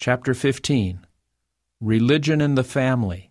Chapter 15. Religion in the Family.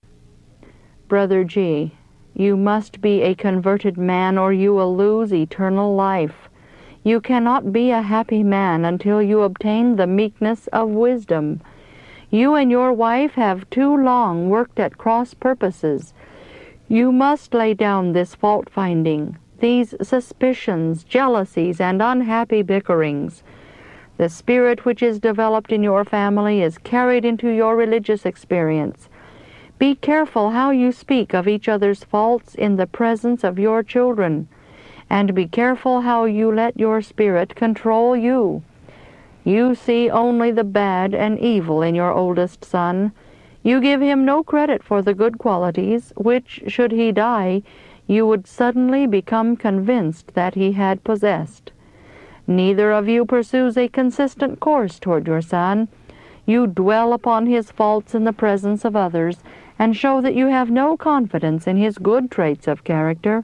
Brother G., you must be a converted man or you will lose eternal life. You cannot be a happy man until you obtain the meekness of wisdom. You and your wife have too long worked at cross purposes. You must lay down this fault-finding, these suspicions, jealousies, and unhappy bickerings. The spirit which is developed in your family is carried into your religious experience. Be careful how you speak of each other's faults in the presence of your children, and be careful how you let your spirit control you. You see only the bad and evil in your oldest son. You give him no credit for the good qualities, which, should he die, you would suddenly become convinced that he had possessed. Neither of you pursues a consistent course toward your son. You dwell upon his faults in the presence of others, and show that you have no confidence in his good traits of character.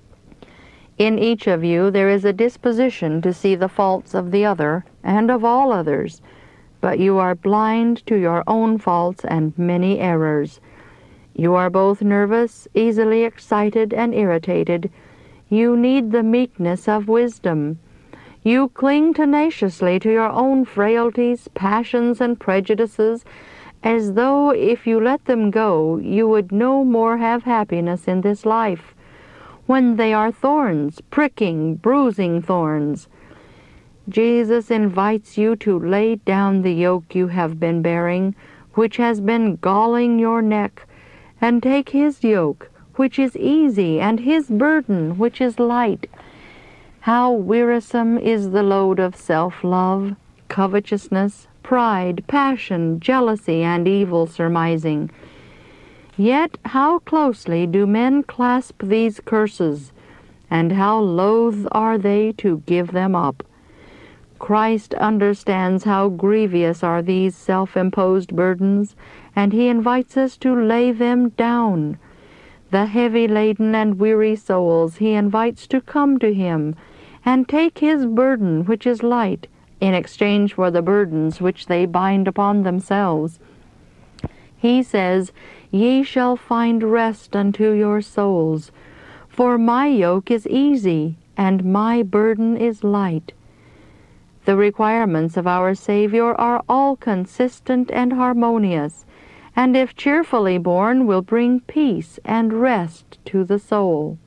In each of you there is a disposition to see the faults of the other, and of all others, but you are blind to your own faults and many errors. You are both nervous, easily excited, and irritated. You need the meekness of wisdom. You cling tenaciously to your own frailties, passions, and prejudices, as though if you let them go, you would no more have happiness in this life, when they are thorns, pricking, bruising thorns. Jesus invites you to lay down the yoke you have been bearing, which has been galling your neck, and take his yoke, which is easy, and his burden, which is light. How wearisome is the load of self-love, covetousness, pride, passion, jealousy, and evil surmising. Yet how closely do men clasp these curses, and how loath are they to give them up. Christ understands how grievous are these self-imposed burdens, and he invites us to lay them down. The heavy-laden and weary souls he invites to come to him, and take his burden, which is light, in exchange for the burdens which they bind upon themselves. He says, "Ye shall find rest unto your souls, for my yoke is easy, and my burden is light." The requirements of our Savior are all consistent and harmonious, and if cheerfully borne will bring peace and rest to the soul.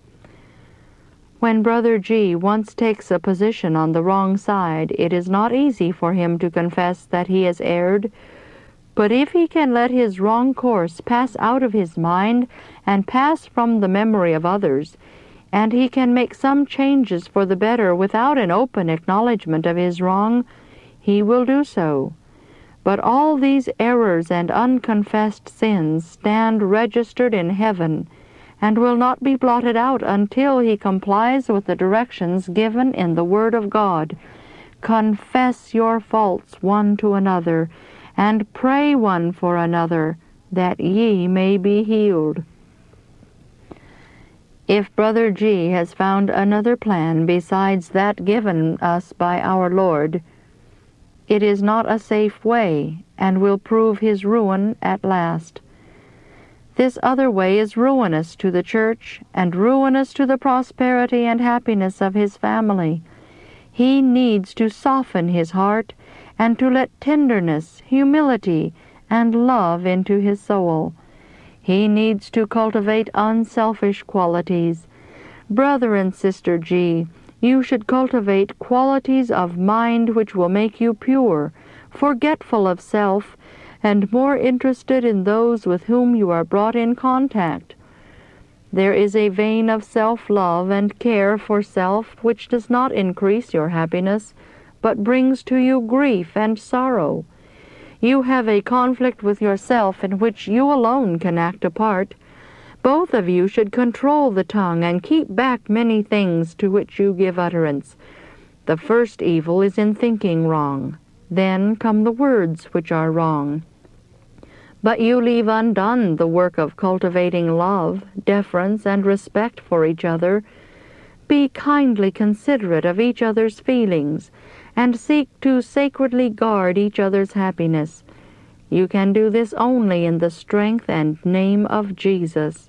When Brother G. once takes a position on the wrong side, it is not easy for him to confess that he has erred, but if he can let his wrong course pass out of his mind and pass from the memory of others, and he can make some changes for the better without an open acknowledgment of his wrong, he will do so. But all these errors and unconfessed sins stand registered in heaven, and will not be blotted out until he complies with the directions given in the Word of God. Confess your faults one to another, and pray one for another, that ye may be healed. If Brother G. has found another plan besides that given us by our Lord, it is not a safe way, and will prove his ruin at last. This other way is ruinous to the church, and ruinous to the prosperity and happiness of his family. He needs to soften his heart, and to let tenderness, humility, and love into his soul. He needs to cultivate unselfish qualities. Brother and Sister G., you should cultivate qualities of mind which will make you pure, forgetful of self, and more interested in those with whom you are brought in contact. There is a vein of self-love and care for self which does not increase your happiness, but brings to you grief and sorrow. You have a conflict with yourself in which you alone can act a part. Both of you should control the tongue and keep back many things to which you give utterance. The first evil is in thinking wrong. Then come the words which are wrong. But you leave undone the work of cultivating love, deference, and respect for each other. Be kindly considerate of each other's feelings, and seek to sacredly guard each other's happiness. You can do this only in the strength and name of Jesus.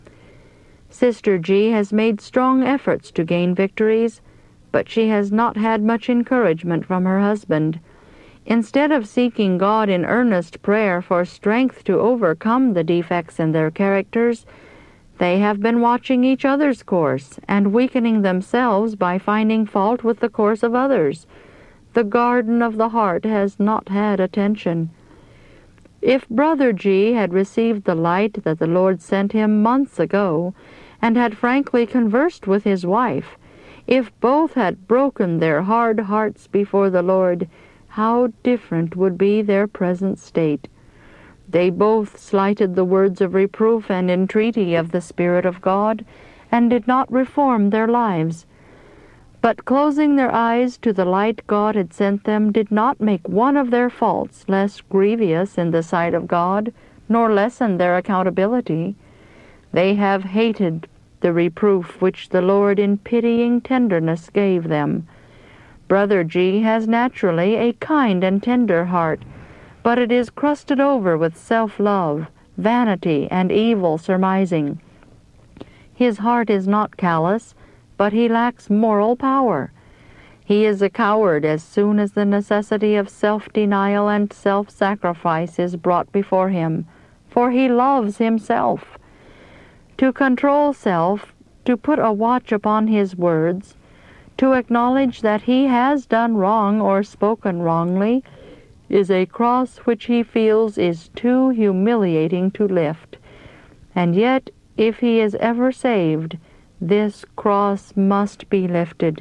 Sister G has made strong efforts to gain victories, but she has not had much encouragement from her husband. Instead of seeking God in earnest prayer for strength to overcome the defects in their characters, they have been watching each other's course and weakening themselves by finding fault with the course of others. The garden of the heart has not had attention. If Brother G had received the light that the Lord sent him months ago, and had frankly conversed with his wife, if both had broken their hard hearts before the Lord, how different would be their present state. They both slighted the words of reproof and entreaty of the Spirit of God, and did not reform their lives. But closing their eyes to the light God had sent them did not make one of their faults less grievous in the sight of God, nor lessen their accountability. They have hated the reproof which the Lord in pitying tenderness gave them. Brother G has naturally a kind and tender heart, but it is crusted over with self-love, vanity, and evil surmising. His heart is not callous, but he lacks moral power. He is a coward as soon as the necessity of self-denial and self-sacrifice is brought before him, for he loves himself. To control self, to put a watch upon his words, to acknowledge that he has done wrong or spoken wrongly, is a cross which he feels is too humiliating to lift. And yet, if he is ever saved, this cross must be lifted.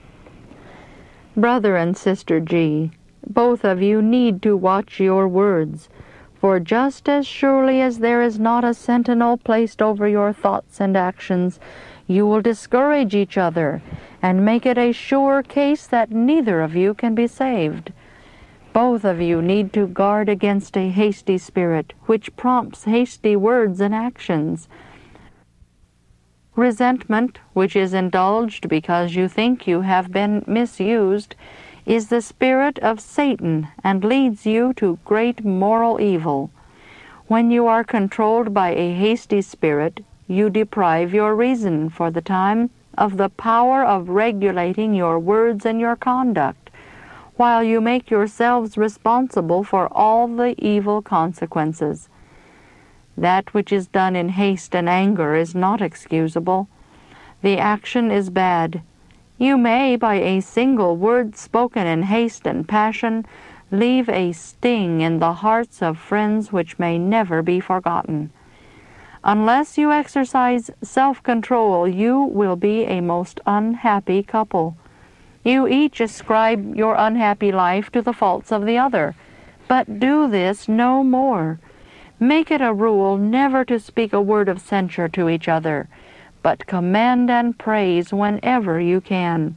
Brother and Sister G, both of you need to watch your words, for just as surely as there is not a sentinel placed over your thoughts and actions, you will discourage each other and make it a sure case that neither of you can be saved. Both of you need to guard against a hasty spirit, which prompts hasty words and actions. Resentment, which is indulged because you think you have been misused, is the spirit of Satan and leads you to great moral evil. When you are controlled by a hasty spirit, you deprive your reason for the time of the power of regulating your words and your conduct, while you make yourselves responsible for all the evil consequences. That which is done in haste and anger is not excusable. The action is bad. You may, by a single word spoken in haste and passion, leave a sting in the hearts of friends which may never be forgotten. Unless you exercise self-control, you will be a most unhappy couple. You each ascribe your unhappy life to the faults of the other, but do this no more. Make it a rule never to speak a word of censure to each other, but commend and praise whenever you can.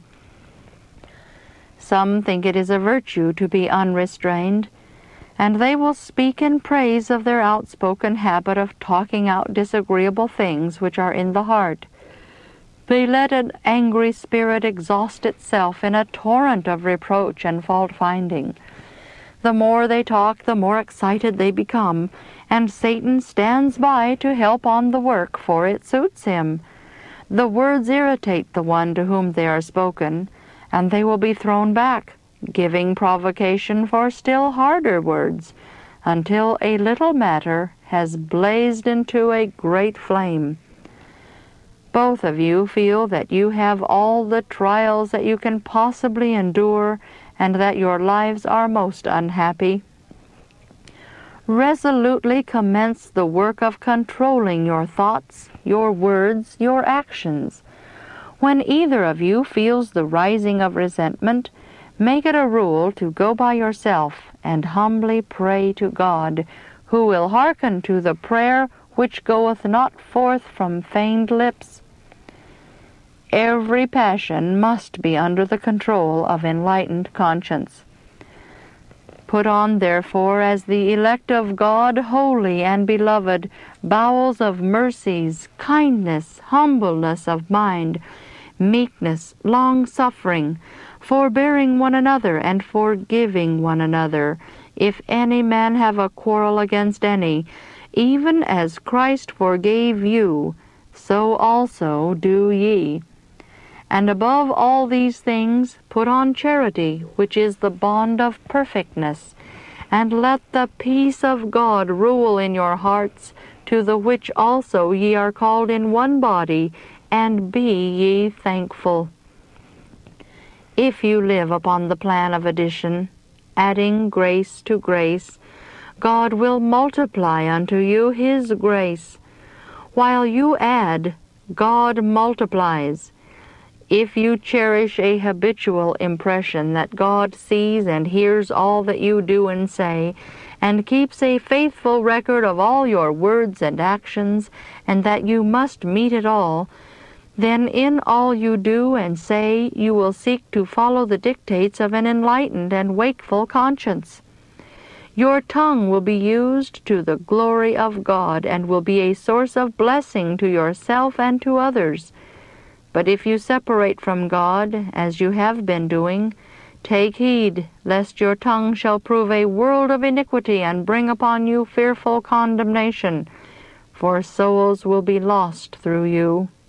Some think it is a virtue to be unrestrained, and they will speak in praise of their outspoken habit of talking out disagreeable things which are in the heart. They let an angry spirit exhaust itself in a torrent of reproach and fault-finding. The more they talk, the more excited they become, and Satan stands by to help on the work, for it suits him. The words irritate the one to whom they are spoken, and they will be thrown back, giving provocation for still harder words, until a little matter has blazed into a great flame. Both of you feel that you have all the trials that you can possibly endure, and that your lives are most unhappy. Resolutely commence the work of controlling your thoughts, your words, your actions. When either of you feels the rising of resentment, make it a rule to go by yourself and humbly pray to God, who will hearken to the prayer which goeth not forth from feigned lips. Every passion must be under the control of enlightened conscience. Put on, therefore, as the elect of God, holy and beloved, bowels of mercies, kindness, humbleness of mind, meekness, long-suffering, forbearing one another, and forgiving one another, if any man have a quarrel against any, even as Christ forgave you, so also do ye. And above all these things put on charity, which is the bond of perfectness. And let the peace of God rule in your hearts, to the which also ye are called in one body, and be ye thankful. If you live upon the plan of addition, adding grace to grace, God will multiply unto you his grace. While you add, God multiplies. If you cherish a habitual impression that God sees and hears all that you do and say, and keeps a faithful record of all your words and actions, and that you must meet it all, then in all you do and say you will seek to follow the dictates of an enlightened and wakeful conscience. Your tongue will be used to the glory of God, and will be a source of blessing to yourself and to others. But if you separate from God, as you have been doing, take heed, lest your tongue shall prove a world of iniquity, and bring upon you fearful condemnation, for souls will be lost through you.